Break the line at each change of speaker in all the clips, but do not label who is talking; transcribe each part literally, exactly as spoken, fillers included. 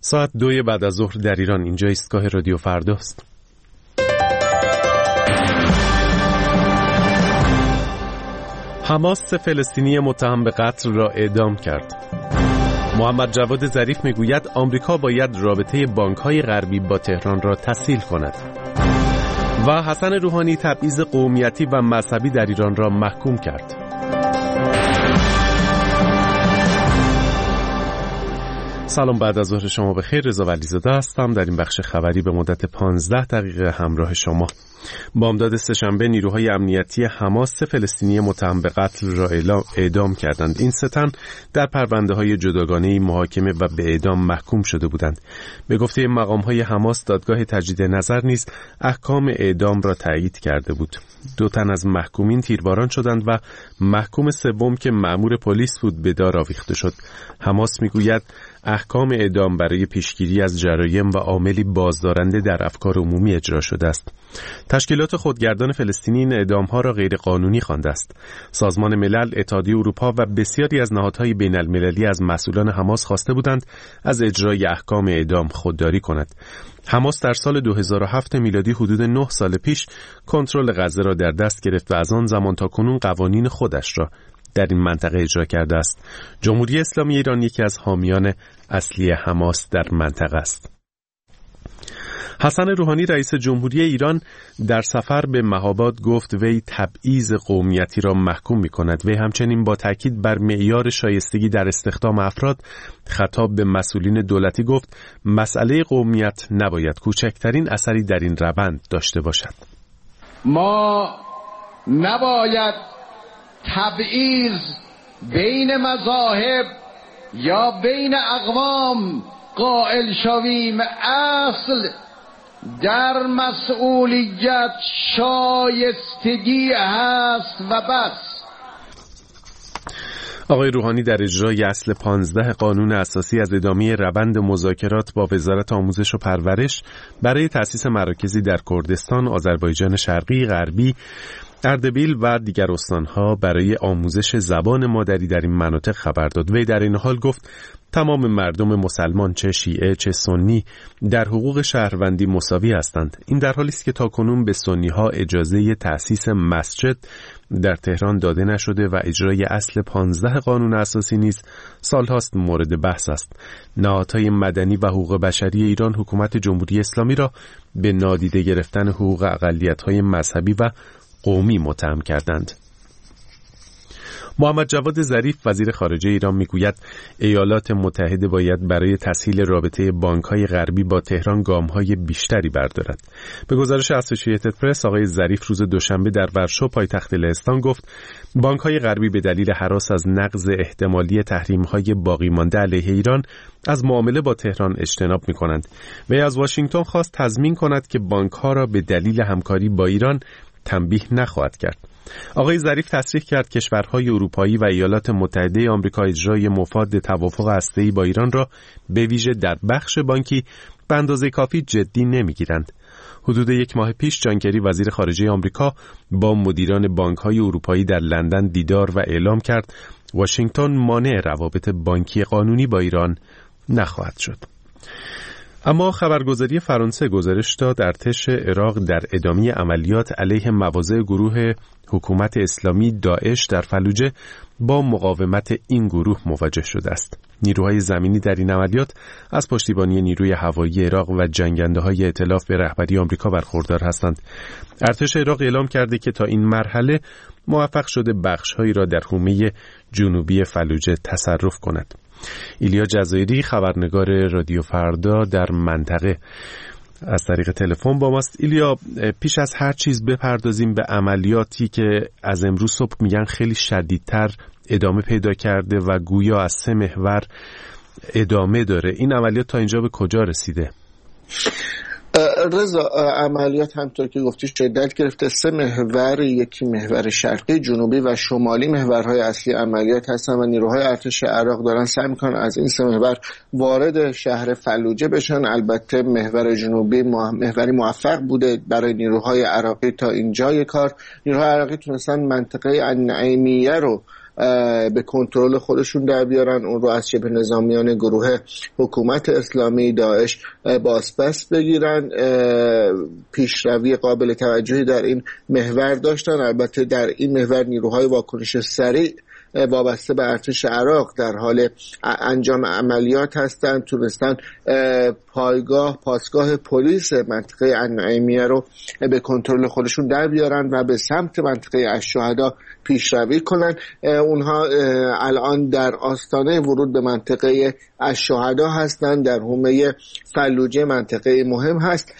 ساعت دوی بعد از ظهر در ایران. اینجا ایستگاه رادیو فرداست. حماس فلسطینی متهم به قتل را اعدام کرد. محمد جواد ظریف میگوید آمریکا باید رابطه بانک‌های غربی با تهران را تسهیل کند. و حسن روحانی تبعیض قومیتی و مذهبی در ایران را محکوم کرد. سلام، بعد از ظهر شما بخیر. رضا ولیزاده هستم. در این بخش خبری به مدت پانزده دقیقه همراه شما. بامداد سه‌شنبه نیروهای امنیتی حماس سه فلسطینی متهم به قتل را اعدام کردند. این سه تن در پرونده‌های جداگانه‌ای محاکمه و به اعدام محکوم شده بودند. به گفته مقام‌های حماس، دادگاه تجدید نظر نیز احکام اعدام را تایید کرده بود. دو تن از محکومین تیرباران شدند و محکوم سوم که مأمور پلیس بود به دار آویخته شد. حماس میگوید احکام اعدام برای پیشگیری از جرایم و عاملی بازدارنده در افکار عمومی اجرا شده است. تشکیلات خودگردان فلسطینی این اعدام‌ها را غیرقانونی خوانده است. سازمان ملل، اتحادیه اروپا و بسیاری از نهادهای بین‌المللی از مسئولان حماس خواسته بودند از اجرای احکام اعدام خودداری کند. حماس در سال دو هزار و هفت میلادی حدود نه سال پیش کنترل غزه را در دست گرفت و از آن زمان تا کنون قوانین خودش را در این منطقه اجرا کرده است. جمهوری اسلامی ایران یکی از حامیان اصلی حماس در منطقه است. حسن روحانی رئیس جمهوری ایران در سفر به مهاباد گفت وی تبعیض قومیتی را محکوم می‌کند. وی همچنین با تاکید بر معیار شایستگی در استخدام افراد خطاب به مسئولین دولتی گفت مسئله قومیت نباید کوچکترین اثری در این روند داشته باشد.
ما نباید تبعیض بین مذاهب یا بین اقوام قائل شویم. اصل در مسئولیت شایستگی هست و بس.
آقای روحانی در اجرای اصل پانزده قانون اساسی از ادامه روند مذاکرات با وزارت آموزش و پرورش برای تأسیس مراکزی در کردستان، آذربایجان شرقی، غربی، اردبیل و دیگر استانها برای آموزش زبان مادری در این مناطق خبر داد. وی در این حال گفت تمام مردم مسلمان چه شیعه چه سنی در حقوق شهروندی مساوی هستند. این در حالی است که تاکنون به سنی ها اجازه تأسیس مسجد در تهران داده نشده و اجرای اصل پانزده قانون اساسی نیز سالهاست مورد بحث است. نهادهای مدنی و حقوق بشری ایران حکومت جمهوری اسلامی را به نادیده گرفتن حقوق اقلیت‌های مذهبی و قومی متهم کردند. محمد جواد ظریف وزیر خارجه ایران میگوید ایالات متحده باید برای تسهیل رابطه بانک‌های غربی با تهران گام‌های بیشتری بردارد. به گزارش اسوسییتد پرس، آقای ظریف روز دوشنبه در ورشو پایتخت لهستان گفت بانک‌های غربی به دلیل هراس از نقض احتمالی تحریم‌های باقی مانده علیه ایران از معامله با تهران اجتناب می‌کنند. وی از واشنگتن خواست تضمین کند که بانک‌ها را به دلیل همکاری با ایران تنبیه نخواهد کرد. آقای ظریف تصریح کرد کشورهای اروپایی و ایالات متحده آمریکا اجرای مفاد توافق هسته‌ای با ایران را به ویژه در بخش بانکی به اندازه کافی جدی نمیگیرند. حدود یک ماه پیش جان کری وزیر خارجه آمریکا با مدیران بانک‌های اروپایی در لندن دیدار و اعلام کرد واشنگتن مانع روابط بانکی قانونی با ایران نخواهد شد. اما خبرگزاری فرانسه گزارش داد ارتش عراق در ادامه عملیات علیه مواضع گروه حکومت اسلامی داعش در فلوجه با مقاومت این گروه مواجه شده است. نیروهای زمینی در این عملیات از پشتیبانی نیروی هوایی عراق و جنگنده‌های ائتلاف به رهبری آمریکا برخوردار هستند. ارتش عراق اعلام کرده که تا این مرحله موفق شده بخش‌هایی را در حومه جنوبی فلوجه تصرف کند. ایلیا جزایری خبرنگار رادیو فردا در منطقه از طریق تلفن با ماست. ایلیا، پیش از هر چیز بپردازیم به عملیاتی که از امروز صبح میگن خیلی شدیدتر ادامه پیدا کرده و گویا از سه محور ادامه داره. این عملیات تا اینجا به کجا رسیده؟
رضا، عملیات همطور که گفتی شدت گرفته. سه محور، یکی محور شرقی، جنوبی و شمالی محورهای اصلی عملیات هستن و نیروهای ارتش عراق دارن سعی میکنن از این سه محور وارد شهر فلوجه بشن. البته محور جنوبی محوری موفق بوده برای نیروهای عراقی. تا اینجای کار نیروهای عراقی تونستن منطقه النعیمیه رو به کنترل خودشون در بیارن، اون رو از شبه نظامیان گروه حکومت اسلامی داعش بازپس بگیرن. پیشروی قابل توجهی در این محور داشتن. البته در این محور نیروهای واکنش سریع وابسته به ارتش عراق در حال انجام عملیات هستند. تونستن پایگاه پاسگاه پلیس منطقه النعیمیه رو به کنترل خودشون در بیارن و به سمت منطقه الشهدا پیشروی کنن. اونها الان در آستانه ورود به منطقه الشهدا هستند، در حومه فلوجه منطقه مهم هست،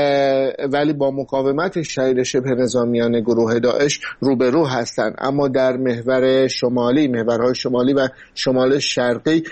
ولی با مقاومت شدید شبه نظامیان گروه داعش روبرو هستند. اما در محور شمالی، محورهای شمالی و شمال شرقی،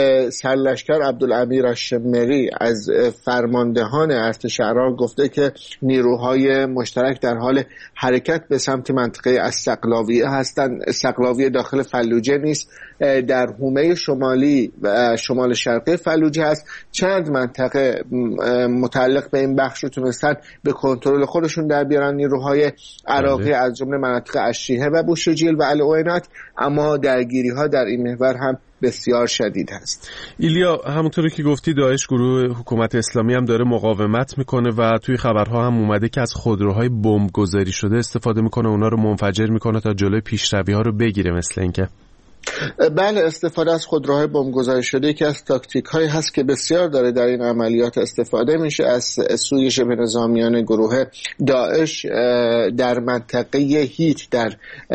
سرلشکر عبدالامیر الشمری از فرماندهان ارتش عراق گفته که نیروهای مشترک در حال حرکت به سمت منطقه السقلاویه هستند. السقلاویه داخل فلوجه نیست، در حومه شمالی و شمال شرقی فلوجه است. چند منطقه متعلق به این بخش رو تونستن به کنترل خودشون در بیارن نیروهای عراقی، از جمله مناطق الشیحه و بوشجیل و العوینات، اما درگیری ها در این محور هم بسیار شدید هست.
ایلیا، همونطوری که گفتی داعش گروه حکومت اسلامی هم داره مقاومت میکنه و توی خبرها هم اومده که از خودروهای بمب گذاری شده استفاده میکنه، اونا رو منفجر میکنه تا جلوی پیشروی ها رو بگیره. مثل اینکه
بله، استفاده از خودروهای بمبگذاری شده یکی از تاکتیک هایی هست که بسیار داره در این عملیات استفاده میشه از سوی شبه نظامیان گروه داعش. در منطقه هیت در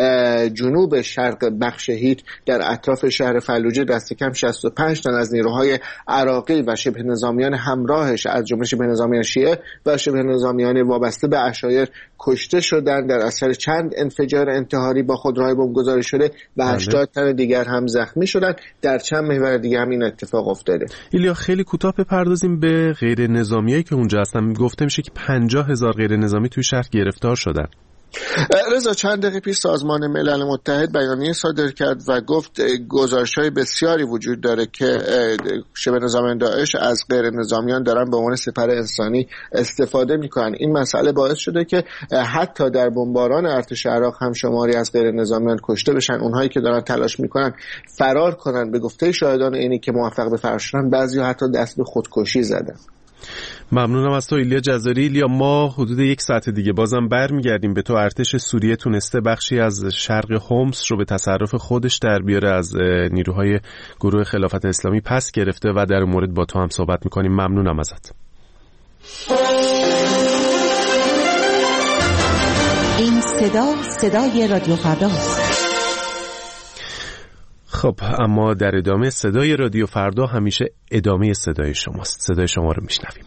جنوب شرق بخش هیت در اطراف شهر فلوجه دست کم شصت و پنج تن از نیروهای عراقی و شبه نظامیان همراهش از جمله شبه نظامیان شیعه و شبه نظامیان وابسته به عشایر کشته شدند در اثر چند انفجار انتحاری با خودروهای بمبگذاری شده و هشتاد تن دیگر هم زخمی شدن. در چند محور دیگه هم این اتفاق افتاده.
ایلیا، خیلی کوتاه بپردازیم به غیر نظامیایی که اونجا هستن. گفته میشه که پنجاه هزار غیر نظامی توی شهر گرفتار شدن.
رضا، چند دقیقه پیش سازمان ملل متحد بیانیه صادر کرد و گفت گزارش‌های بسیاری وجود داره که شبه نظامیان داعش از غیر نظامیان دارن به عنوان سپر انسانی استفاده میکنن. این مسئله باعث شده که حتی در بمباران ارتش عراق هم شماری از غیر نظامیان کشته بشن. اونهایی که دارن تلاش میکنن فرار کنن، به گفته شاهدان اینی که موفق به فرار شدن، بعضی حتی دست به خودکشی زدن.
ممنونم از تو ایلیا جزاری. ایلیا، ما حدود یک ساعت دیگه بازم برمیگردیم به تو. ارتش سوریه تونسته بخشی از شرق حمص رو به تصرف خودش در بیاره، از نیروهای گروه خلافت اسلامی پس گرفته و در مورد با تو هم صحبت میکنیم. ممنونم ازت.
این صدا صدای رادیو فرداست.
خب، اما در ادامه صدای رادیو فردا همیشه ادامه صدای شماست. صدای شما رو میشنویم.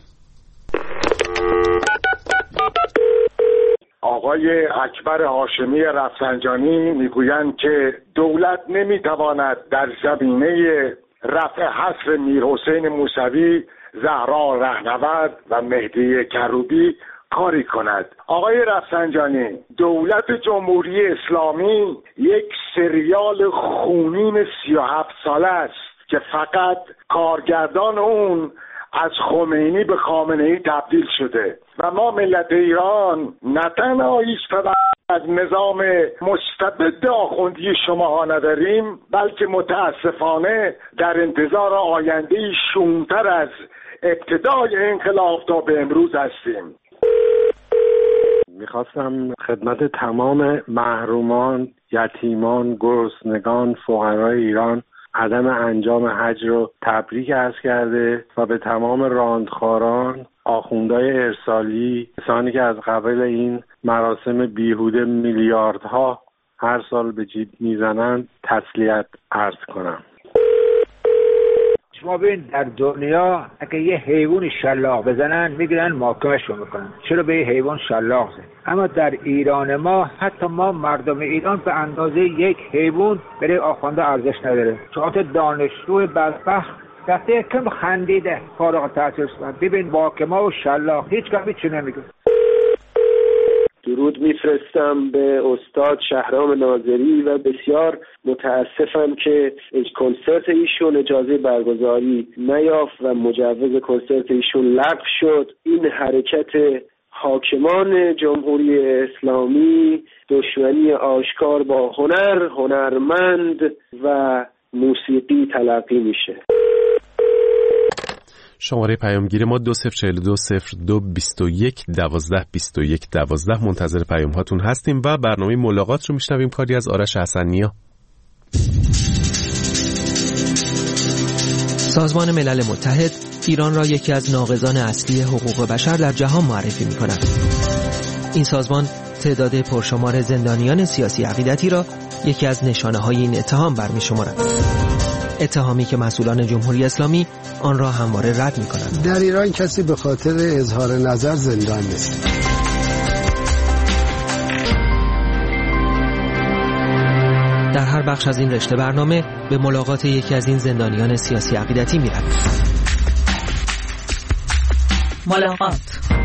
آقای اکبر هاشمی رفسنجانی میگویند که دولت نمیتواند در زمینه رفع حصر میرحسین موسوی، زهرا رهنورد و مهدی کروبی کاری کند. آقای رفسنجانی، دولت جمهوری اسلامی یک سریال خونین سی و هفت ساله است که فقط کارگردان اون از خمینی به خامنه‌ای تبدیل شده و ما ملت ایران نه تنها هیچ خبر از نظام مستبد آخوندی شماها نداریم، بلکه متاسفانه در انتظار آینده‌ای شوم‌تر از ابتدای انقلاب تا به امروز هستیم.
میخواستم خدمت تمام محرومان، یتیمان، گرسنگان، فقرای ایران عدم انجام حج رو تبریک عرض کرده و به تمام راندخواران، آخوندهای ارسالی، کسانی که از قبل این مراسم بیهوده میلیاردها هر سال به جیب میزنند تسلیت عرض کنم.
شما ببین در دنیا اگه یه حیوان شلاق بزنن میگیرن محاکمه‌شون میکنن، چرا به یه حیوان شلاق زد؟ اما در ایران ما، حتی ما مردم ایران به اندازه یک حیوان برای آخونده ارزش نداره. چهار دانشجو بدبخت دسته کم خندیده فارغ التحصیل شدن، ببین محاکمه و شلاق هیچ کمی چی نمیگه.
درود میفرستم به استاد شهرام ناظری و بسیار متاسفم که کنسرت ایشون اجازه برگزاری نیافت و مجوز کنسرت ایشون لغو شد. این حرکت حاکمان جمهوری اسلامی دشمنی آشکار با هنر، هنرمند و موسیقی تلقی میشه.
شماره پیامگیر ما دو صفر چهل و دو صفر دو بیست و یک دوازده بیست و یک دوازده. منتظر پیام هاتون هستیم و برنامه ملاقات رو میشنویم. کاری از آرش حسنیا.
سازمان ملل متحد ایران را یکی از ناقضان اصلی حقوق بشر در جهان معرفی می‌کند. این سازمان تعداد پرشمار زندانیان سیاسی عقیدتی را یکی از نشانه‌های این اتهام برمی‌شمارد. اتهامی که مسئولان جمهوری اسلامی آن را همواره رد می‌کنند.
در ایران کسی به خاطر اظهار نظر زندان نیست.
در هر بخش از این رشته برنامه به ملاقات یکی از این زندانیان سیاسی عقیدتی می‌رویم.
ملاقات.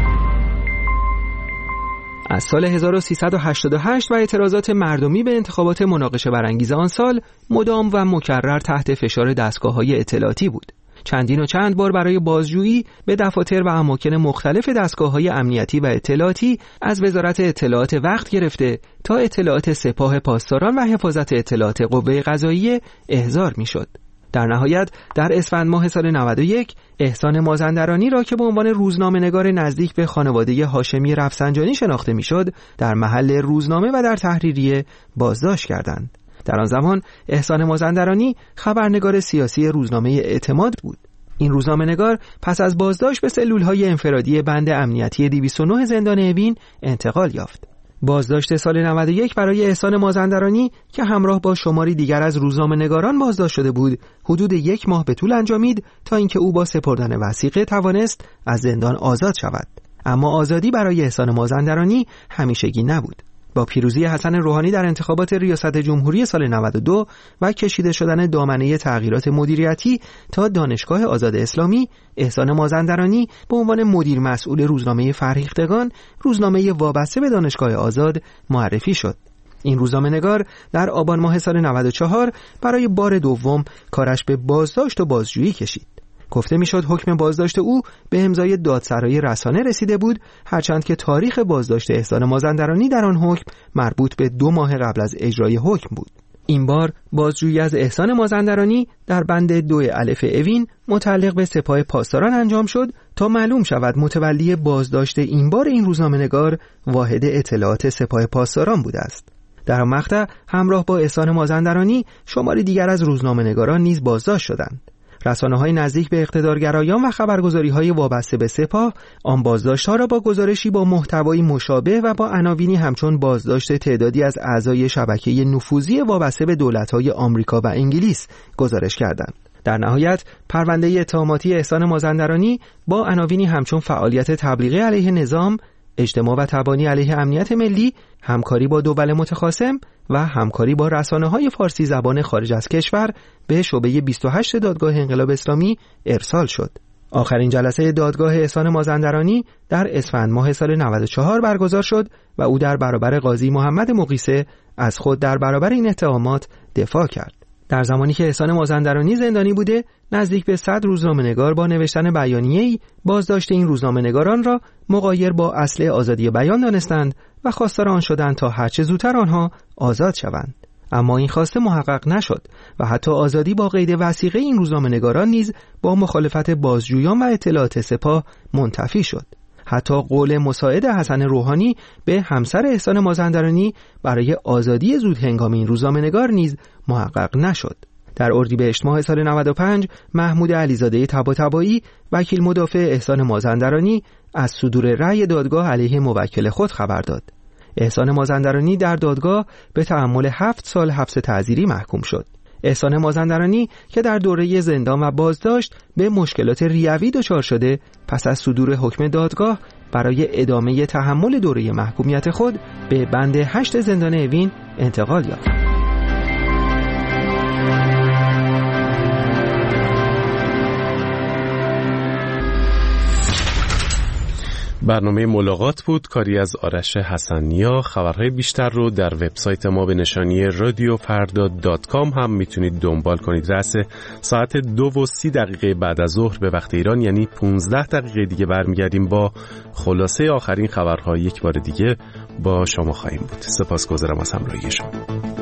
از سال هزار و سیصد و هشتاد و هشت و اعتراضات مردمی به انتخابات مناقشه برانگیز آن سال مدام و مکرر تحت فشار دستگاه‌های اطلاعاتی بود. چندین و چند بار برای بازجویی به دفاتر و اماکن مختلف دستگاه‌های امنیتی و اطلاعاتی از وزارت اطلاعات وقت گرفته تا اطلاعات سپاه پاسداران و حفاظت اطلاعات قوه قضاییه احضار می‌شد. در نهایت در اسفند ماه سال نود و یک احسان مازندرانی را که به عنوان روزنامه‌نگار نزدیک به خانواده هاشمی رفسنجانی شناخته می‌شد در محل روزنامه و در تحریریه بازداشت کردند. در آن زمان احسان مازندرانی خبرنگار سیاسی روزنامه اعتماد بود. این روزنامه‌نگار پس از بازداشت به سلول‌های انفرادی بند امنیتی دویست و نه زندان اوین انتقال یافت. بازداشت سال نود و یک برای احسان مازندرانی که همراه با شماری دیگر از روزنامه‌نگاران بازداشت شده بود، حدود یک ماه به طول انجامید تا اینکه او با سپردن وثیقه توانست از زندان آزاد شود. اما آزادی برای احسان مازندرانی همیشگی نبود. با پیروزی حسن روحانی در انتخابات ریاست جمهوری سال نود و دو و کشیده شدن دامنه تغییرات مدیریتی تا دانشگاه آزاد اسلامی، احسان مازندرانی به عنوان مدیر مسئول روزنامه فرهیختگان، روزنامه وابسته به دانشگاه آزاد معرفی شد. این روزنامه‌نگار در آبان ماه سال نود و چهار برای بار دوم کارش به بازداشت و بازجویی کشید. گفته میشد حکم بازداشت او به امضای دادسرای رسانه رسیده بود، هرچند که تاریخ بازداشت احسان مازندرانی در آن حکم مربوط به دو ماه قبل از اجرای حکم بود. این بار بازجویی از احسان مازندرانی در بند دو الف اوین متعلق به سپاه پاسداران انجام شد تا معلوم شود متولی بازداشت این بار این روزنامه‌نگار واحد اطلاعات سپاه پاسداران بوده است. در آن مقطع همراه با احسان مازندرانی شماری دیگر از روزنامه‌نگاران نیز بازداشت شدند. رسانه‌های نزدیک به اقتدارگرایان و خبرگزاری‌های وابسته به سپاه آن بازداشت‌ها را با گزارشی با محتوایی مشابه و با عناوینی همچون بازداشت تعدادی از اعضای شبکه نفوذی وابسته به دولت‌های آمریکا و انگلیس گزارش کردند. در نهایت پرونده اتهاماتی احسان مازندرانی با عناوینی همچون فعالیت تبلیغی علیه نظام، اجتماع و تبانی علیه امنیت ملی، همکاری با دول متخاصم و همکاری با رسانه‌های فارسی زبان خارج از کشور به شعبه بیست و هشت دادگاه انقلاب اسلامی ارسال شد. آخرین جلسه دادگاه احسان مازندرانی در اسفند ماه سال نود و چهار برگزار شد و او در برابر قاضی محمد مقیسه از خود در برابر این اتهامات دفاع کرد. در زمانی که احسان مازندرانی زندانی بوده، نزدیک به صد روزنامه‌نگار با نوشتن بیانیه‌ای بازداشت این روزنامه‌نگاران را مغایر با اصل آزادی بیان دانستند و خواستار آن شدند تا هرچه زودتر آنها آزاد شوند. اما این خواسته محقق نشد و حتی آزادی با قید وثیقه این روزنامه‌نگاران نیز با مخالفت بازجویان و اطلاعات سپاه منتفی شد. حتی قول مساعد حسن روحانی به همسر احسان مازندرانی برای آزادی زود هنگام این روزنامه‌نگار نیز محقق نشد. در اردیبهشت ماه سال نود و پنج محمود علیزاده طباطبایی وکیل مدافع احسان مازندرانی از صدور رأی دادگاه علیه موکل خود خبر داد. احسان مازندرانی در دادگاه به تحمل هفت سال حبس تعزیری محکوم شد. احسان مازندرانی که در دوره زندان و بازداشت به مشکلات ریوی دچار شده، پس از صدور حکم دادگاه برای ادامه تحمل دوره محکومیت خود به بند هشت زندان اوین انتقال یافت.
برنامه ملاقات بود، کاری از آرش حسنیا. خبرهای بیشتر رو در وبسایت ما به نشانی رادیو فردا دات کام هم میتونید دنبال کنید. رأس ساعت دو و سی دقیقه بعد از ظهر به وقت ایران، یعنی پونزده دقیقه دیگه برمیگردیم با خلاصه آخرین خبرها. یک بار دیگه با شما خواهیم بود. سپاسگزارم از همراهی شما.